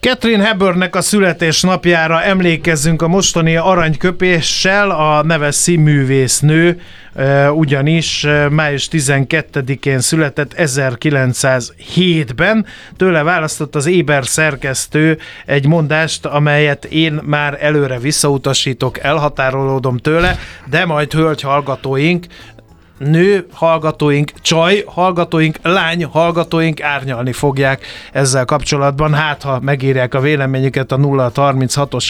Catherine Hepburnnek a születésnapjára emlékezzünk a mostani aranyköpéssel, a neves színművésznő ugyanis május 12-én született 1907-ben. Tőle választott az Éber szerkesztő egy mondást, amelyet én már előre visszautasítok, elhatárolódom tőle, de majd hölgy hallgatóink, nő hallgatóink, csaj hallgatóink, lány hallgatóink árnyalni fogják ezzel kapcsolatban. Hát, ha megírják a véleményüket a 0636-os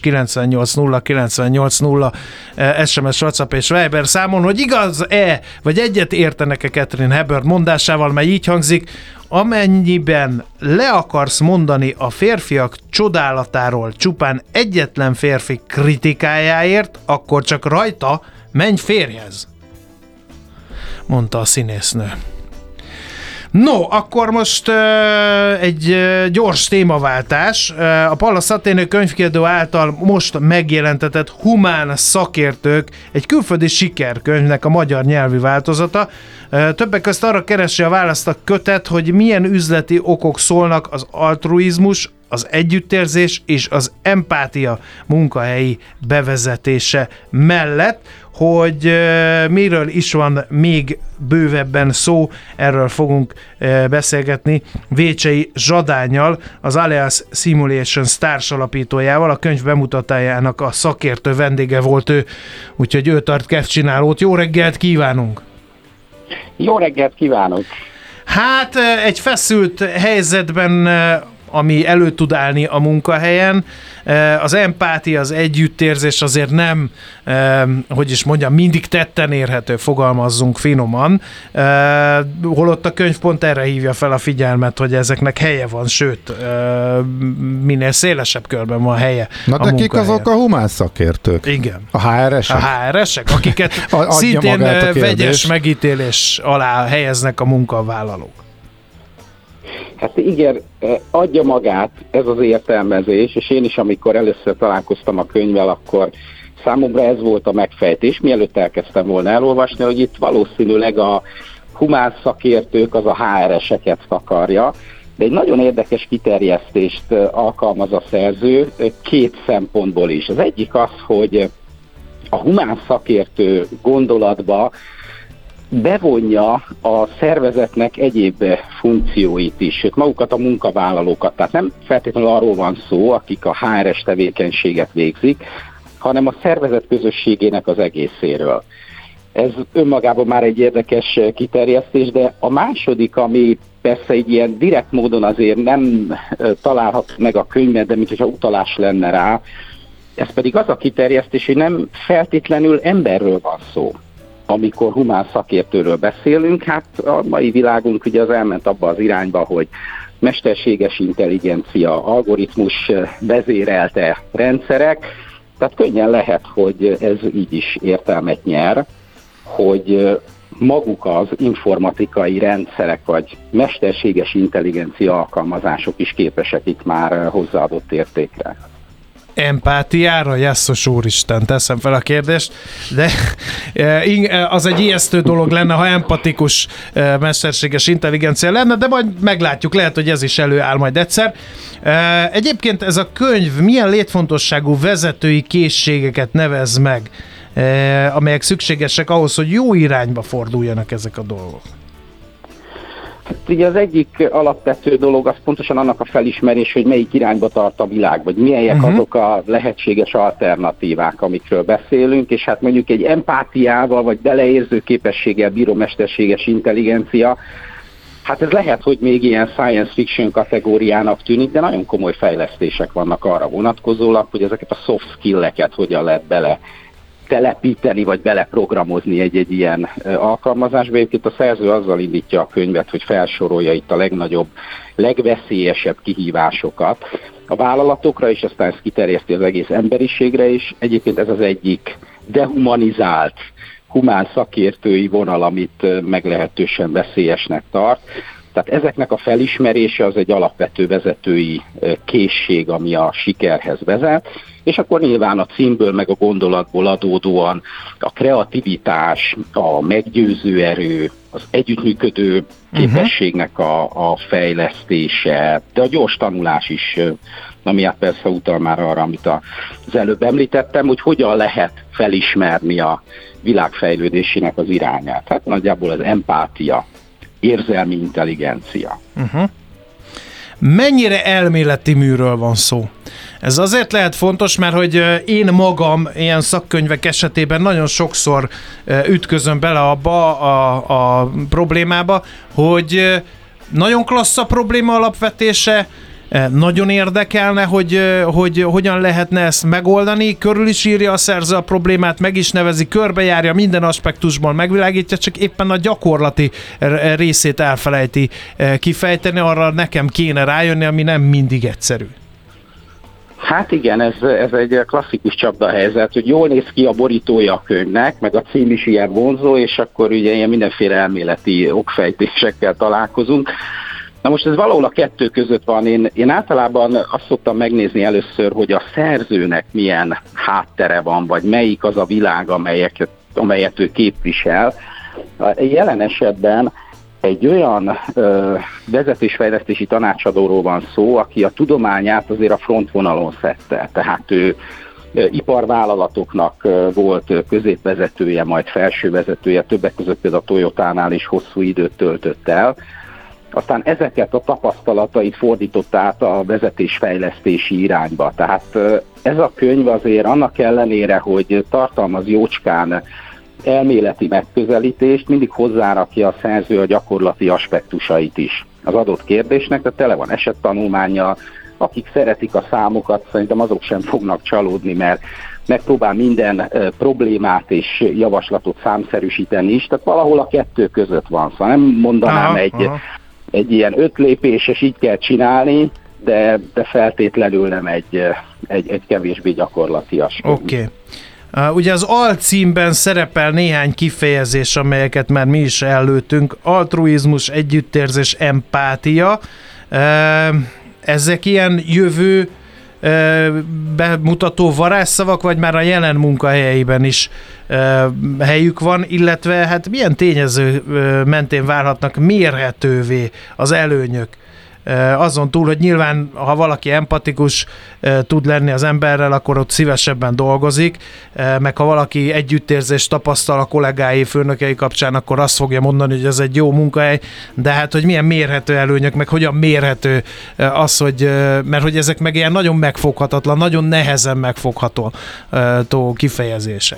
980980 SMS, WhatsApp és Viber számon, hogy igaz-e, vagy egyet értenek-e Catherine Hepburn mondásával, mely így hangzik: amennyiben le akarsz mondani a férfiak csodálatáról csupán egyetlen férfi kritikájáért, akkor csak rajta menj férjhez, mondta a színésznő. No, akkor most egy gyors témaváltás. A Pallas Athénő könyvkiadó által most megjelentetett Humán szakértők egy külföldi sikerkönyvnek a magyar nyelvi változata. Többek között arra keresi a választ a kötet, hogy milyen üzleti okok szólnak az altruizmus, az együttérzés és az empátia munkahelyi bevezetése mellett. Hogy miről is van még bővebben szó, erről fogunk beszélgetni Vécsei Zsadánnyal, az Alias Simulations társalapítójával, a könyv bemutatájának a szakértő vendége volt ő, úgyhogy ő tart kedvcsinálót. Jó reggelt kívánunk! Jó reggelt kívánok! Hát egy feszült helyzetben, ami elő tud állni a munkahelyen. Az empátia, az együttérzés azért nem, hogy is mondjam, mindig tetten érhető, fogalmazzunk finoman. Holott a könyv pont erre hívja fel a figyelmet, hogy ezeknek helye van, sőt, minél szélesebb körben van helye. Na de kik azok a humán szakértők? Igen. A HR-esek? A HR-esek, akiket szintén vegyes megítélés alá helyeznek a munkavállalók. Hát igen, adja magát ez az értelmezés, és én is, amikor először találkoztam a könyvvel, akkor számomra ez volt a megfejtés, mielőtt elkezdtem volna elolvasni, hogy itt valószínűleg a humán szakértők az a HR-eseket takarja, de egy nagyon érdekes kiterjesztést alkalmaz a szerző két szempontból is. Az egyik az, hogy a humán szakértő gondolatba bevonja a szervezetnek egyéb funkcióit is, sőt magukat a munkavállalókat. Tehát nem feltétlenül arról van szó, akik a HR-es tevékenységet végzik, hanem a szervezet közösségének az egészéről. Ez önmagában már egy érdekes kiterjesztés, de a második, ami persze egy ilyen direkt módon azért nem található meg a könyvben, de mintha utalás lenne rá, ez pedig az a kiterjesztés, hogy nem feltétlenül emberről van szó. Amikor humán szakértőről beszélünk, hát a mai világunk ugye az elment abba az irányba, hogy mesterséges intelligencia, algoritmus vezérelte rendszerek, tehát könnyen lehet, hogy ez így is értelmet nyer, hogy maguk az informatikai rendszerek vagy mesterséges intelligencia alkalmazások is képesek itt már hozzáadott értékre. Empátiára, Jesszos úristen, teszem fel a kérdést, de az egy ijesztő dolog lenne, ha empatikus mesterséges intelligencia lenne, de majd meglátjuk, lehet, hogy ez is előáll majd egyszer. Egyébként ez a könyv milyen létfontosságú vezetői készségeket nevez meg, amelyek szükségesek ahhoz, hogy jó irányba forduljanak ezek a dolgok? Hát ugye az egyik alapvető dolog az pontosan annak a felismerés, hogy melyik irányba tart a világ, vagy milyenek azok a lehetséges alternatívák, amikről beszélünk, és hát mondjuk egy empátiával, vagy beleérző képességgel bíró mesterséges intelligencia, hát ez lehet, hogy még ilyen science fiction kategóriának tűnik, de nagyon komoly fejlesztések vannak arra vonatkozólag, hogy ezeket a soft skill-eket hogyan lehet bele telepíteni, vagy beleprogramozni egy ilyen alkalmazásba. Egyébként a szerző azzal indítja a könyvet, hogy felsorolja itt a legnagyobb, legveszélyesebb kihívásokat a vállalatokra, és aztán ezt kiterjeszti az egész emberiségre is. Egyébként ez az egyik dehumanizált, humán szakértői vonal, amit meglehetősen veszélyesnek tart. Tehát ezeknek a felismerése az egy alapvető vezetői készség, ami a sikerhez vezet, és akkor nyilván a címből meg a gondolatból adódóan a kreativitás, a meggyőző erő, az együttműködő képességnek a fejlesztése, de a gyors tanulás is ami hát persze utal már arra, amit az előbb említettem, hogy hogyan lehet felismerni a világ fejlődésének az irányát. Hát nagyjából az empátia, érzelmi intelligencia. Mennyire elméleti műről van szó? Ez azért lehet fontos, mert hogy én magam ilyen szakkönyvek esetében nagyon sokszor ütközöm bele abba a problémába, hogy nagyon klassz a probléma alapvetése, nagyon érdekelne, hogy hogyan lehetne ezt megoldani, körül is írja a szerző a problémát, meg is nevezi, körbejárja, minden aspektusban megvilágítja, csak éppen a gyakorlati részét elfelejti kifejteni, arra nekem kéne rájönni, ami nem mindig egyszerű. Hát igen, ez egy klasszikus csapdahelyzet, hogy jól néz ki a borítója a könyvnek, meg a cím is ilyen vonzó, és akkor ugye ilyen mindenféle elméleti okfejtésekkel találkozunk. Na most ez valahol a kettő között van. Én általában azt szoktam megnézni először, hogy a szerzőnek milyen háttere van, vagy melyik az a világ, amelyet ő képvisel. Jelen esetben egy olyan vezetésfejlesztési tanácsadóról van szó, aki a tudományát azért a frontvonalon szedte. Tehát ő iparvállalatoknak volt középvezetője, majd felsővezetője, többek között például a Toyotánál is hosszú időt töltött el. Aztán ezeket a tapasztalatait fordította át a vezetésfejlesztési irányba. Tehát ez a könyv azért annak ellenére, hogy tartalmaz jócskán elméleti megközelítést, mindig hozzárakja a szerző a gyakorlati aspektusait is az adott kérdésnek, de tele van esettanulmánnyal. Akik szeretik a számokat, szerintem azok sem fognak csalódni, mert megpróbál minden problémát és javaslatot számszerűsíteni is, tehát valahol a kettő között van. Szóval nem mondanám egy ilyen 5 lépéses, így kell csinálni, de feltétlenül nem egy kevésbé gyakorlatias. Oké. Ugye az alcímben szerepel néhány kifejezés, amelyeket már mi is előttünk. Altruizmus, együttérzés, empátia. Ezek ilyen jövő bemutató varázsszavak, vagy már a jelen munkahelyeiben is helyük van, illetve hát milyen tényező mentén válhatnak mérhetővé az előnyök? Azon túl, hogy nyilván, ha valaki empatikus tud lenni az emberrel, akkor ott szívesebben dolgozik, meg ha valaki együttérzést tapasztal a kollégái, főnökei kapcsán, akkor azt fogja mondani, hogy ez egy jó munkahely, de hát, hogy milyen mérhető előnyök, meg hogyan mérhető az, hogy, mert hogy ezek meg ilyen nagyon megfoghatatlan, nagyon nehezen megfogható kifejezések.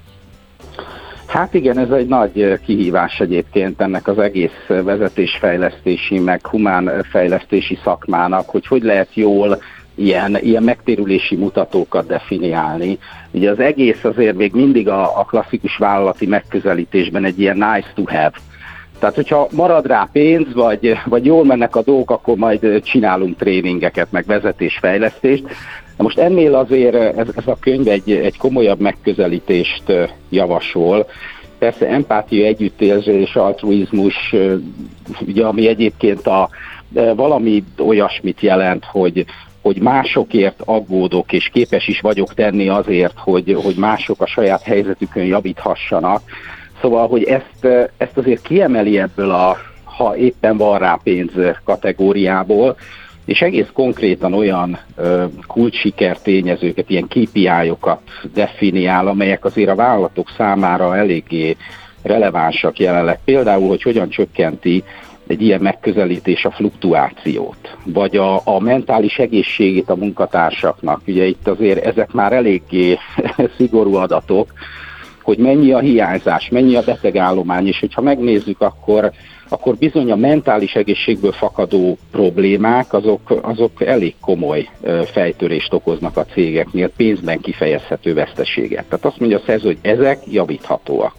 Hát igen, ez egy nagy kihívás egyébként ennek az egész vezetésfejlesztési, meg humánfejlesztési szakmának, hogy lehet jól ilyen megtérülési mutatókat definiálni. Ugye az egész azért még mindig a klasszikus vállalati megközelítésben egy ilyen nice to have. Tehát, hogyha marad rá pénz, vagy jól mennek a dolgok, akkor majd csinálunk tréningeket, meg vezetésfejlesztést. Na most ennél azért ez a könyv egy komolyabb megközelítést javasol. Persze empátia, együttérzés, altruizmus, ugye, ami egyébként valami olyasmit jelent, hogy másokért aggódok, és képes is vagyok tenni azért, hogy mások a saját helyzetükön javíthassanak. Szóval, hogy ezt azért kiemeli ebből ha éppen van rá pénz kategóriából, és egész konkrétan olyan kulcssikertényezőket, ilyen KPI-okat definiál, amelyek azért a vállalatok számára eléggé relevánsak jelenleg. Például, hogy hogyan csökkenti egy ilyen megközelítés a fluktuációt, vagy a mentális egészségét a munkatársaknak. Ugye itt azért ezek már eléggé szigorú adatok, hogy mennyi a hiányzás, mennyi a betegállomány, és hogyha megnézzük, akkor bizony a mentális egészségből fakadó problémák, azok elég komoly fejtörést okoznak a cégeknél, pénzben kifejezhető veszteséget. Tehát azt mondja a szerző, hogy ezek javíthatóak.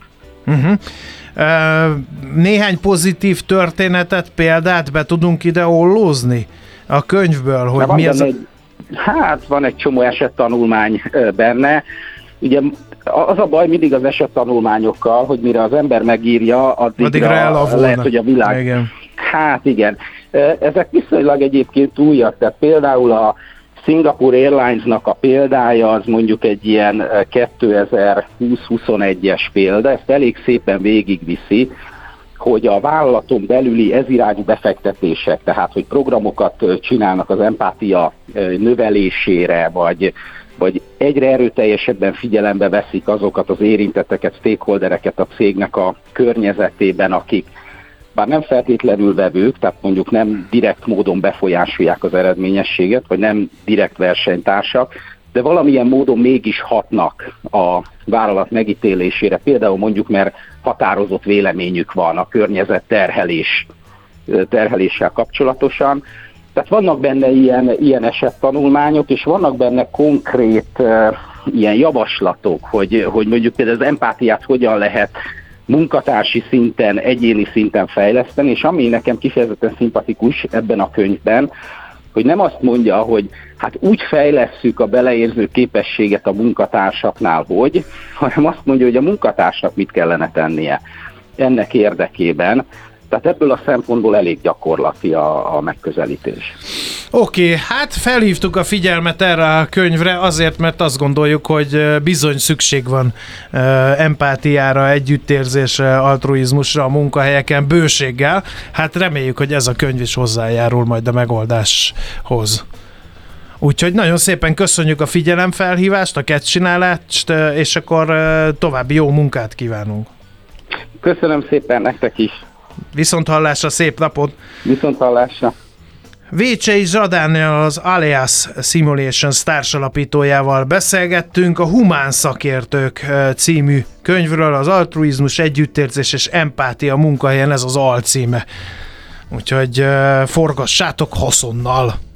Néhány pozitív történetet, példát be tudunk ide ollózni a könyvből, hogy mi az van egy csomó esettanulmány benne. Ugye az a baj mindig az esettanulmányokkal, hogy mire az ember megírja, addigra lehet, hogy a világ... Igen. Hát igen. Ezek viszonylag egyébként újak, tehát például a Singapore Airlines-nak a példája az mondjuk egy ilyen 2020-21-es példa, ezt elég szépen végigviszi, hogy a vállalaton belüli ezirányú befektetések, tehát hogy programokat csinálnak az empátia növelésére, vagy egyre erőteljesebben figyelembe veszik azokat az érintetteket, stakeholdereket a cégnek a környezetében, akik bár nem feltétlenül vevők, tehát mondjuk nem direkt módon befolyásolják az eredményességet, vagy nem direkt versenytársak, de valamilyen módon mégis hatnak a vállalat megítélésére, például mondjuk, mert határozott véleményük van a környezet terheléssel kapcsolatosan. Tehát vannak benne ilyen esettanulmányok, és vannak benne konkrét ilyen javaslatok, hogy mondjuk például az empátiát hogyan lehet munkatársi szinten, egyéni szinten fejleszteni, és ami nekem kifejezetten szimpatikus ebben a könyvben, hogy nem azt mondja, hogy hát úgy fejlesszük a beleérző képességet a munkatársaknál, hanem azt mondja, hogy a munkatársnak mit kellene tennie ennek érdekében. Tehát ebből a szempontból elég gyakorlati a megközelítés. Oké, hát felhívtuk a figyelmet erre a könyvre azért, mert azt gondoljuk, hogy bizony szükség van empátiára, együttérzésre, altruizmusra a munkahelyeken bőséggel. Hát reméljük, hogy ez a könyv is hozzájárul majd a megoldáshoz. Úgyhogy nagyon szépen köszönjük a figyelemfelhívást, a kettcsinálást, és akkor további jó munkát kívánunk. Köszönöm szépen nektek is. Viszonthallásra, szép napot! Viszonthallásra! Vécsei Zsadánnal, az Alias Simulations társalapítójával beszélgettünk a Humán szakértők című könyvről, az altruizmus, együttérzés és empátia munkahelyen, ez az alcíme. Úgyhogy forgassátok haszonnal!